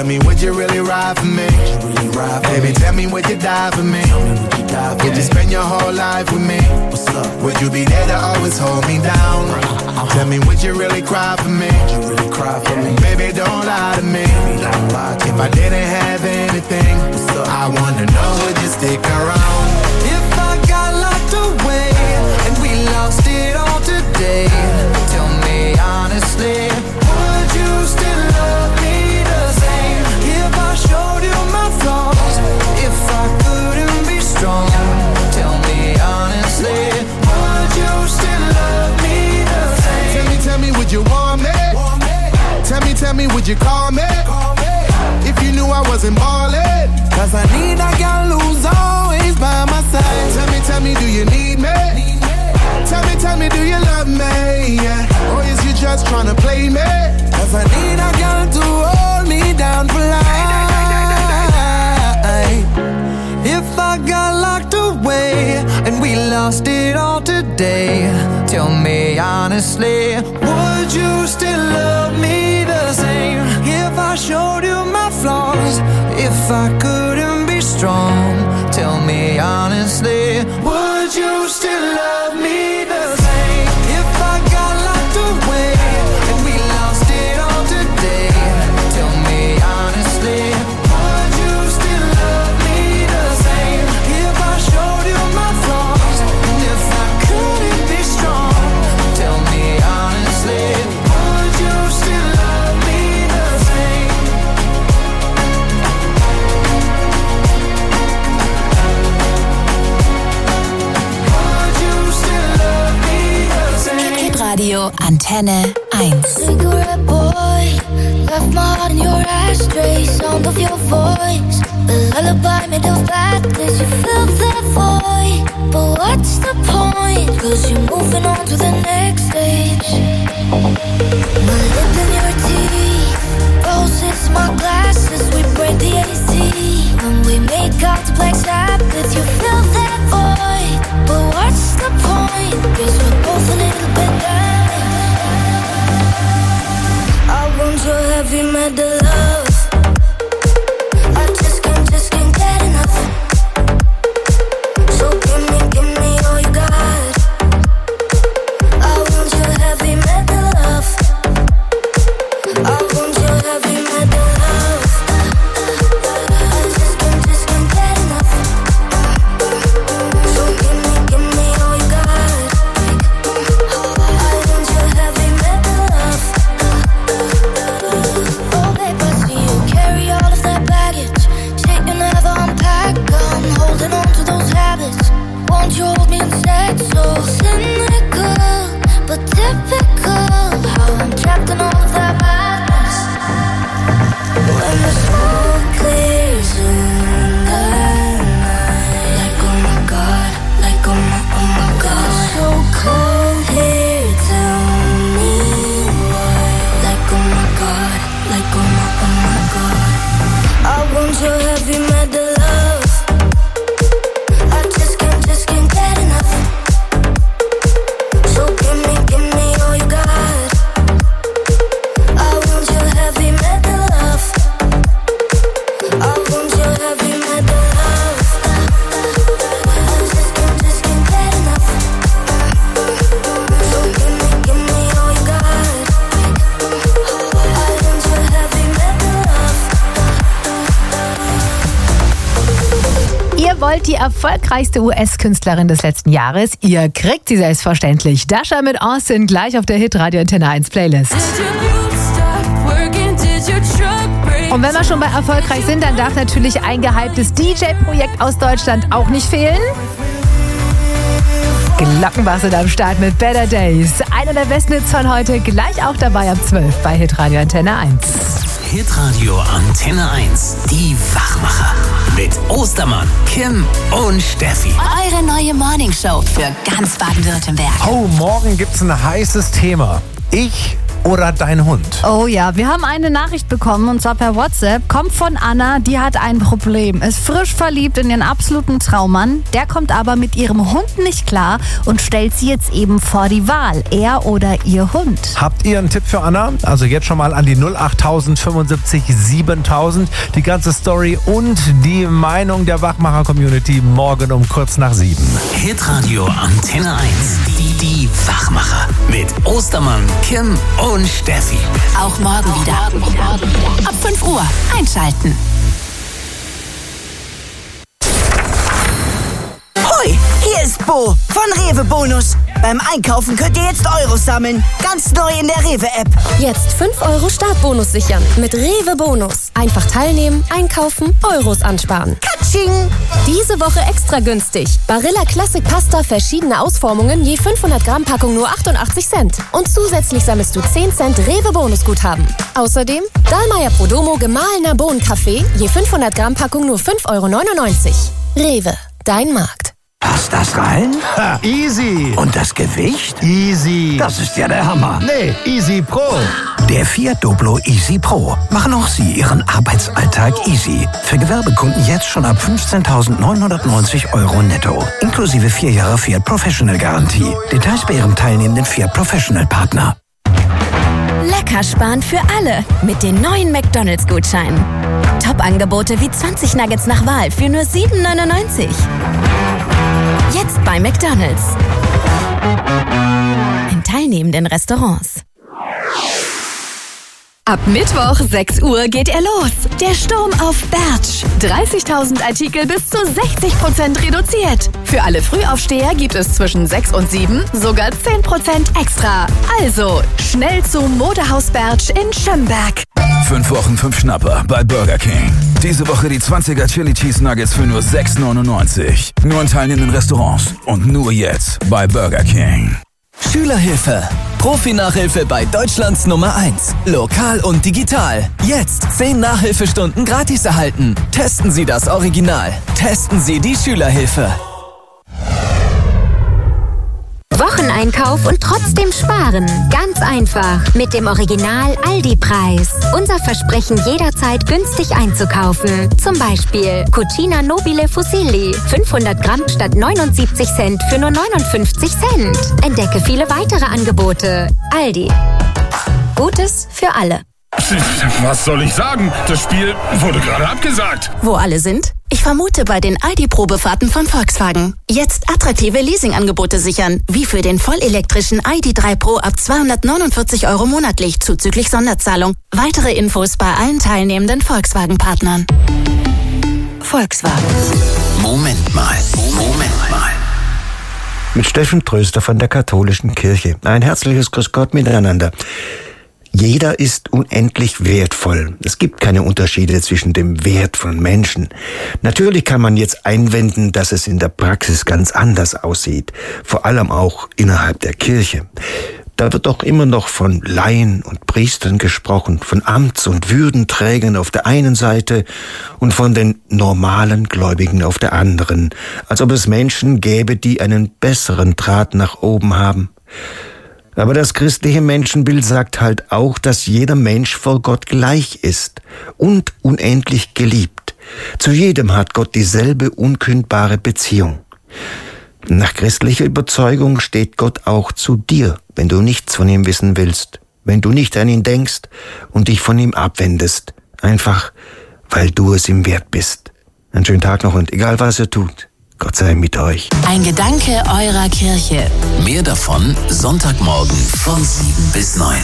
Tell me, would you really ride for me? Baby, tell me, would you die for me? Would you spend your whole life with me? Would you be there to always hold me down? Tell me, would you really cry for me? Baby, don't lie to me. If I didn't have anything, I wanna know, would you stick around? If I got locked away and we lost it all today, tell me honestly, would you still love me the same? If I showed you my flaws, if I couldn't be strong, tell me honestly, would you still love me the same? Tell me, would you want me? Tell me, would you call me? If you knew I wasn't ballin', 'cause I need a girl who's always by my side. Tell me, do you need me? Tell me, do you love me? Yeah. Or is you just tryna play me? 'Cause I need a girl to hold me down for life. If I got locked away and we lost it all today, tell me honestly, would you still love me the same? If I showed you my flaws, if I couldn't be strong, tell me honestly, would you still love me the same? If I got locked away and we lost it all today, tell me honestly, would you still love me the same? If I showed you my flaws, and if I couldn't be strong, tell me honestly, would you still love me the same? Would you still love me the same? Hitradio Antenne 1. Cigarette boy, left my heart in your ashtray. Sound of your voice, the lullaby made of badness. You fill that void, but what's the point? 'Cause you're moving on to the next stage. My lip in your teeth, roses, my glasses. We break the AC when we make out the Black Sabbath. You fill that void, but what's the point? 'Cause we're both a little bit damaged. I want your heavy metal love. I just can't get enough. So give me all you got. I want your heavy metal love. I want your heavy metal love. I just can't get enough. So give me all you got. I want your heavy metal love. Oh babe, I see you carry all of that baggage. Shit you never unpack. I'm holding on to those habits. Won't you hold me instead? So cynical, but typical. How I'm trapped in all of that madness. When the smoke clears in the night, like oh my god, like oh my god. So cold here, tell me why. Like oh my god, like oh my god. I want your heavy metal love. I just can't get enough. So give me all you got. I want your heavy metal love. I want your heavy metal love. I just can't get enough. So give me all you got. I want your heavy metal love. Ihr wollt die erfolgreichste US-Künstlerin des letzten Jahres? Ihr kriegt sie selbstverständlich. Dasha mit Austin gleich auf der Hitradio Antenne 1 Playlist. Und wenn wir schon bei erfolgreich sind, dann darf natürlich ein gehyptes DJ-Projekt aus Deutschland auch nicht fehlen. Glockenbach sind am Start mit Better Days. Einer der besten Hits von heute, gleich auch dabei ab 12 bei Hitradio Antenne 1. Hitradio Antenne 1, die Wachmacher. Mit Ostermann, Kim und Steffi. Eure neue Morningshow für ganz Baden-Württemberg. Oh, morgen gibt's ein heißes Thema. Ich oder dein Hund? Oh ja, wir haben eine Nachricht bekommen und zwar per WhatsApp. Kommt von Anna, die hat ein Problem. Ist frisch verliebt in ihren absoluten Traummann. Der kommt aber mit ihrem Hund nicht klar und stellt sie jetzt eben vor die Wahl. Er oder ihr Hund. Habt ihr einen Tipp für Anna? Also jetzt schon mal an die 08000 75 7000. Die ganze Story und die Meinung der Wachmacher-Community morgen um kurz nach 7. Hitradio Antenne 1. Die Wachmacher. Mit Ostermann, Kim und Steffi. Auch morgen wieder. Ab 5 Uhr einschalten. Hoi, hier ist Bo von Rewe Bonus. Beim Einkaufen könnt ihr jetzt Euros sammeln. Ganz neu in der Rewe-App. Jetzt 5 Euro Startbonus sichern. Mit Rewe Bonus. Einfach teilnehmen, einkaufen, Euros ansparen. Katsching! Diese Woche extra günstig. Barilla Classic Pasta, verschiedene Ausformungen, je 500 Gramm Packung nur 88 Cent. Und zusätzlich sammelst du 10 Cent Rewe Bonus Guthaben. Außerdem Dallmayr Prodomo gemahlener Bohnenkaffee, je 500 Gramm Packung nur 5,99 Euro. Rewe, dein Markt. Passt das rein? Ha, easy. Und das Gewicht? Easy. Das ist ja der Hammer. Nee, Easy Pro. Der Fiat Doblo Easy Pro. Machen auch Sie Ihren Arbeitsalltag easy. Für Gewerbekunden jetzt schon ab 15.990 Euro netto. Inklusive 4 Jahre Fiat Professional Garantie. Details bei Ihrem teilnehmenden Fiat Professional Partner. Lecker sparen für alle mit den neuen McDonald's-Gutscheinen. Top-Angebote wie 20 Nuggets nach Wahl für nur 7,99 €. Jetzt bei McDonald's. In teilnehmenden Restaurants. Ab Mittwoch 6 Uhr geht er los. Der Sturm auf Bertsch. 30.000 Artikel bis zu 60% reduziert. Für alle Frühaufsteher gibt es zwischen 6 und 7 sogar 10% extra. Also schnell zum Modehaus Bertsch in Schömberg. 5 Wochen, 5 Schnapper bei Burger King. Diese Woche die 20er Chili Cheese Nuggets für nur 6,99. Nur in teilnehmenden Restaurants und nur jetzt bei Burger King. Schülerhilfe. Profi-Nachhilfe bei Deutschlands Nummer 1. Lokal und digital. Jetzt 10 Nachhilfestunden gratis erhalten. Testen Sie das Original. Testen Sie die Schülerhilfe. Wocheneinkauf und trotzdem sparen. Ganz einfach. Mit dem Original Aldi-Preis. Unser Versprechen, jederzeit günstig einzukaufen. Zum Beispiel Cucina Nobile Fusilli. 500 Gramm statt 79 Cent für nur 59 Cent. Entdecke viele weitere Angebote. Aldi. Gutes für alle. Was soll ich sagen? Das Spiel wurde gerade abgesagt. Wo alle sind? Ich vermute bei den ID-Probefahrten von Volkswagen. Jetzt attraktive Leasingangebote sichern, wie für den vollelektrischen ID.3 Pro ab 249 € monatlich zuzüglich Sonderzahlung. Weitere Infos bei allen teilnehmenden Volkswagen-Partnern. Volkswagen. Moment mal. Mit Steffen Tröster von der Katholischen Kirche. Ein herzliches Grüß Gott miteinander. Jeder ist unendlich wertvoll. Es gibt keine Unterschiede zwischen dem Wert von Menschen. Natürlich kann man jetzt einwenden, dass es in der Praxis ganz anders aussieht. Vor allem auch innerhalb der Kirche. Da wird doch immer noch von Laien und Priestern gesprochen, von Amts- und Würdenträgern auf der einen Seite und von den normalen Gläubigen auf der anderen. Als ob es Menschen gäbe, die einen besseren Draht nach oben haben. Aber das christliche Menschenbild sagt halt auch, dass jeder Mensch vor Gott gleich ist und unendlich geliebt. Zu jedem hat Gott dieselbe unkündbare Beziehung. Nach christlicher Überzeugung steht Gott auch zu dir, wenn du nichts von ihm wissen willst, wenn du nicht an ihn denkst und dich von ihm abwendest, einfach weil du es ihm wert bist. Einen schönen Tag noch und egal was ihr tut, Gott sei mit euch. Ein Gedanke eurer Kirche. Mehr davon Sonntagmorgen von 7 bis 9.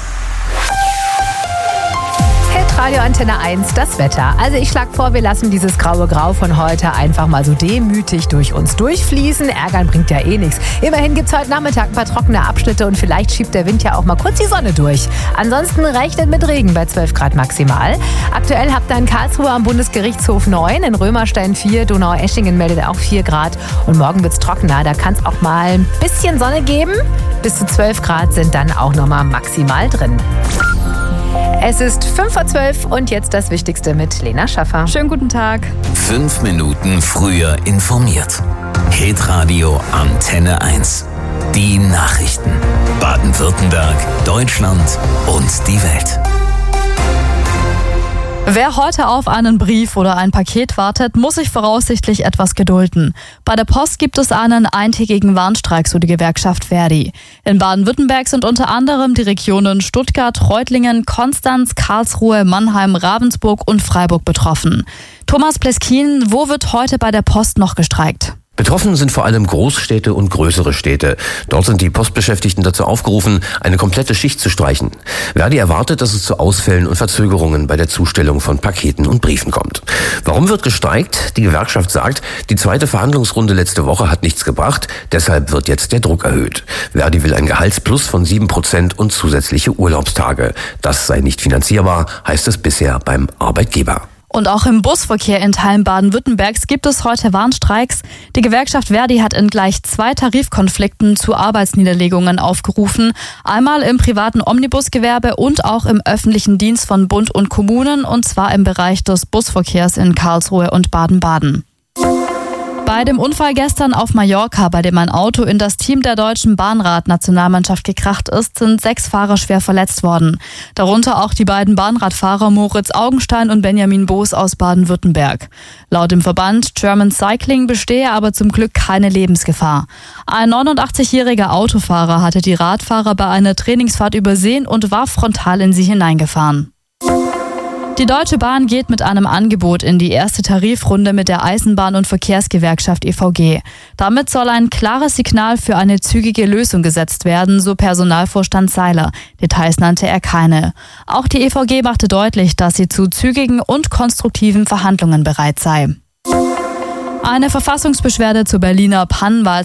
Radio Antenne 1, das Wetter. Also ich schlage vor, wir lassen dieses graue Grau von heute einfach mal so demütig durch uns durchfließen. Ärgern bringt ja eh nichts. Immerhin gibt es heute Nachmittag ein paar trockene Abschnitte und vielleicht schiebt der Wind ja auch mal kurz die Sonne durch. Ansonsten rechnet mit Regen bei 12 Grad maximal. Aktuell habt ihr in Karlsruhe am Bundesgerichtshof 9, in Römerstein 4, Donaueschingen meldet auch 4 Grad und morgen wird es trockener. Da kann es auch mal ein bisschen Sonne geben. Bis zu 12 Grad sind dann auch nochmal maximal drin. Es ist 5:12 und jetzt das Wichtigste mit Lena Schaffer. Schönen guten Tag. 5 Minuten früher informiert. Hitradio Antenne 1. Die Nachrichten. Baden-Württemberg. Baden-Württemberg, Deutschland und die Welt. Wer heute auf einen Brief oder ein Paket wartet, muss sich voraussichtlich etwas gedulden. Bei der Post gibt es einen eintägigen Warnstreik, so die Gewerkschaft Verdi. In Baden-Württemberg sind unter anderem die Regionen Stuttgart, Reutlingen, Konstanz, Karlsruhe, Mannheim, Ravensburg und Freiburg betroffen. Thomas Pleskin, wo wird heute bei der Post noch gestreikt? Betroffen sind vor allem Großstädte und größere Städte. Dort sind die Postbeschäftigten dazu aufgerufen, eine komplette Schicht zu streichen. Verdi erwartet, dass es zu Ausfällen und Verzögerungen bei der Zustellung von Paketen und Briefen kommt. Warum wird gestreikt? Die Gewerkschaft sagt, die zweite Verhandlungsrunde letzte Woche hat nichts gebracht, deshalb wird jetzt der Druck erhöht. Verdi will ein Gehaltsplus von 7% und zusätzliche Urlaubstage. Das sei nicht finanzierbar, heißt es bisher beim Arbeitgeber. Und auch im Busverkehr in Teilen Baden-Württembergs gibt es heute Warnstreiks. Die Gewerkschaft Verdi hat in gleich 2 Tarifkonflikten zu Arbeitsniederlegungen aufgerufen. Einmal im privaten Omnibusgewerbe und auch im öffentlichen Dienst von Bund und Kommunen, und zwar im Bereich des Busverkehrs in Karlsruhe und Baden-Baden. Bei dem Unfall gestern auf Mallorca, bei dem ein Auto in das Team der deutschen Bahnrad-Nationalmannschaft gekracht ist, sind 6 Fahrer schwer verletzt worden. Darunter auch die beiden Bahnradfahrer Moritz Augenstein und Benjamin Boos aus Baden-Württemberg. Laut dem Verband German Cycling bestehe aber zum Glück keine Lebensgefahr. Ein 89-jähriger Autofahrer hatte die Radfahrer bei einer Trainingsfahrt übersehen und war frontal in sie hineingefahren. Die Deutsche Bahn geht mit einem Angebot in die erste Tarifrunde mit der Eisenbahn- und Verkehrsgewerkschaft EVG. Damit soll ein klares Signal für eine zügige Lösung gesetzt werden, so Personalvorstand Seiler. Details nannte er keine. Auch die EVG machte deutlich, dass sie zu zügigen und konstruktiven Verhandlungen bereit sei. Eine Verfassungsbeschwerde zur Berliner Pannenwahl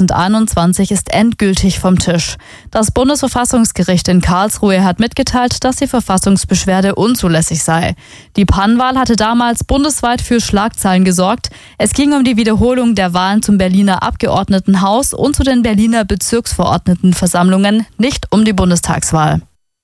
2021 ist endgültig vom Tisch. Das Bundesverfassungsgericht in Karlsruhe hat mitgeteilt, dass die Verfassungsbeschwerde unzulässig sei. Die Pannenwahl hatte damals bundesweit für Schlagzeilen gesorgt. Es ging um die Wiederholung der Wahlen zum Berliner Abgeordnetenhaus und zu den Berliner Bezirksverordnetenversammlungen, nicht um die Bundestagswahl.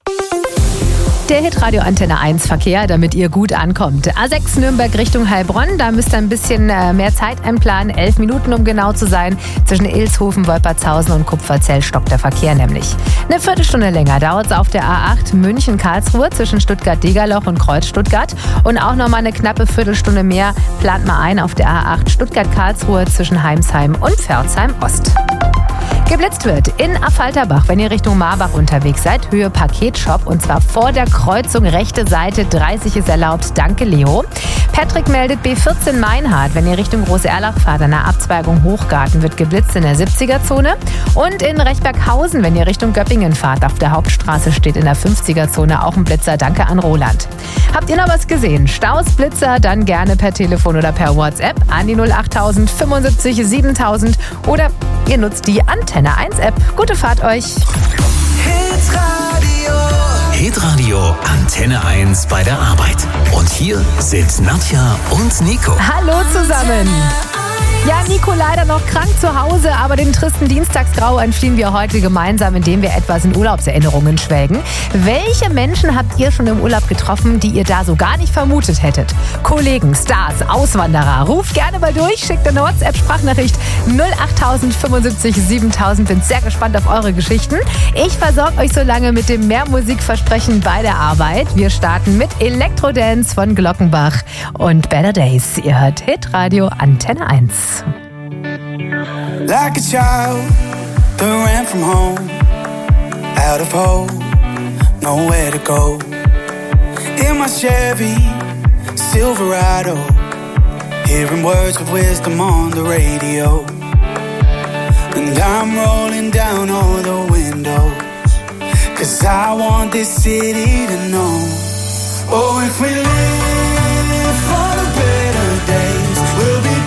Der Hitradio Antenne 1 Verkehr, damit ihr gut ankommt. A6 Nürnberg Richtung Heilbronn, da müsst ihr ein bisschen mehr Zeit einplanen. 11 Minuten, um genau zu sein. Zwischen Ilshofen, Wolpertshausen und Kupferzell stockt der Verkehr nämlich. Eine Viertelstunde länger dauert es auf der A8 München-Karlsruhe zwischen Stuttgart-Degerloch und Kreuz-Stuttgart. Und auch nochmal eine knappe Viertelstunde mehr plant mal ein auf der A8 Stuttgart-Karlsruhe zwischen Heimsheim und Pforzheim-Ost. Geblitzt wird in Affalterbach, wenn ihr Richtung Marbach unterwegs seid. Höhe Paketshop und zwar vor der Kreuzung, rechte Seite, 30 ist erlaubt. Danke, Leo. Patrick meldet B14 Meinhardt, wenn ihr Richtung Groß-Erlach fahrt, an der Abzweigung Hochgarten wird geblitzt in der 70er-Zone. Und in Rechberghausen, wenn ihr Richtung Göppingen fahrt, auf der Hauptstraße steht in der 50er-Zone auch ein Blitzer. Danke an Roland. Habt ihr noch was gesehen? Staus, Blitzer, dann gerne per Telefon oder per WhatsApp an die 08000 75 7000 oder ihr nutzt die Antenne 1 App. Gute Fahrt euch. Hitradio Antenne 1 bei der Arbeit. Und hier sind Nadja und Nico. Hallo zusammen. Ja, Nico leider noch krank zu Hause, aber dem tristen Dienstagsgrau entfliehen wir heute gemeinsam, indem wir etwas in Urlaubserinnerungen schwelgen. Welche Menschen habt ihr schon im Urlaub getroffen, die ihr da so gar nicht vermutet hättet? Kollegen, Stars, Auswanderer, ruft gerne mal durch, schickt eine WhatsApp-Sprachnachricht 08000 75 7000. Bin sehr gespannt auf eure Geschichten. Ich versorge euch so lange mit dem Mehrmusikversprechen bei der Arbeit. Wir starten mit Elektrodance von Glockenbach und Better Days. Ihr hört Hitradio Antenne 1. Like a child that ran from home, out of hope, nowhere to go. In my Chevy Silverado, hearing words of wisdom on the radio. And I'm rolling down all the windows, 'cause I want this city to know. Oh, if we live for the better days, we'll be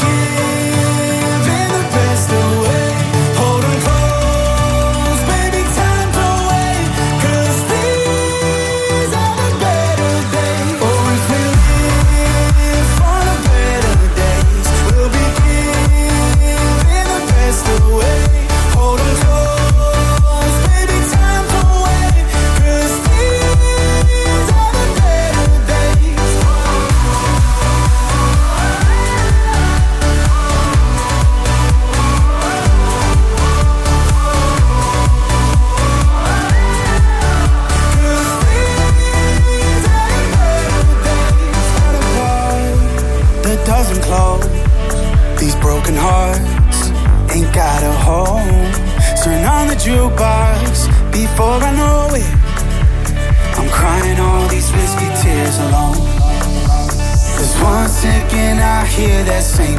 before I know it, I'm crying all these whiskey tears alone. 'Cause once again I hear that same